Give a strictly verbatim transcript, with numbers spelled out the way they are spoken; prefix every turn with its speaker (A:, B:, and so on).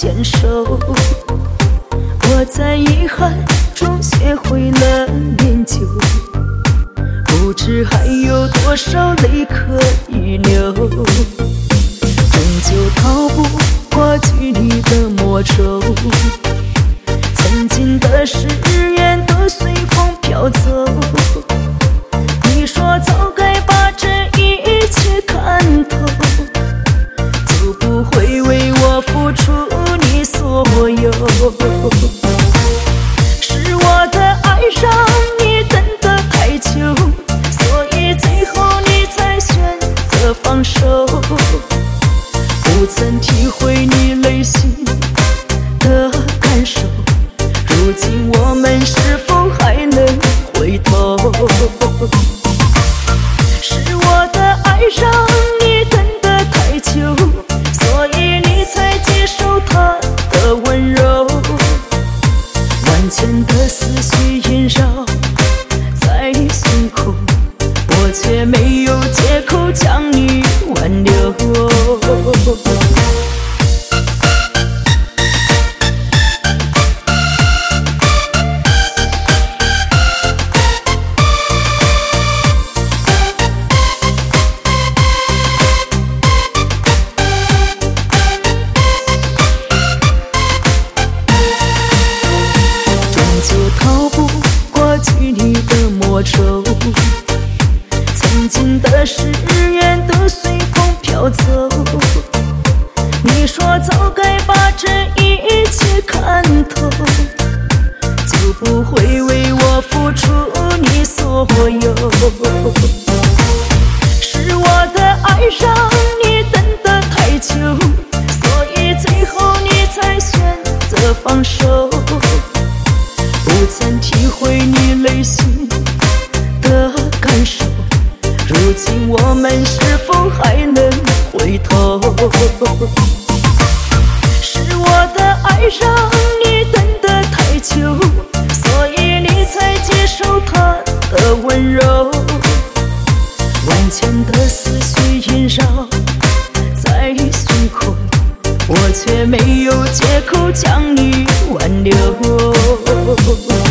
A: 牵手。我在遗憾中学会了念旧，不知还有多少泪可以流，终究逃不过距离的魔咒。曾经的誓言都随风飘走，你说早该把这一切看透，就不会为我付出你所有。是我的爱让你等得太久，所以最后你才选择放手，不曾体会你内心的感受。如今我们是否还能回头？是我的爱让你等得太久，所以你才接受他的温柔。万千的思绪萦绕在胸口，我却没有借口将你挽留。距离的魔咒，曾经的誓言都随风飘走，你说早该把这一切看透，就不会为我付出你所有。是我的爱让你等得太久，所以最后你才选择放手，不曾体会你内心的感受。如今我们是否还能回头？是我的爱让你等得太久，所以你才接受他的温柔。万千的思绪萦绕在胸口，我却没有借口将你挽留。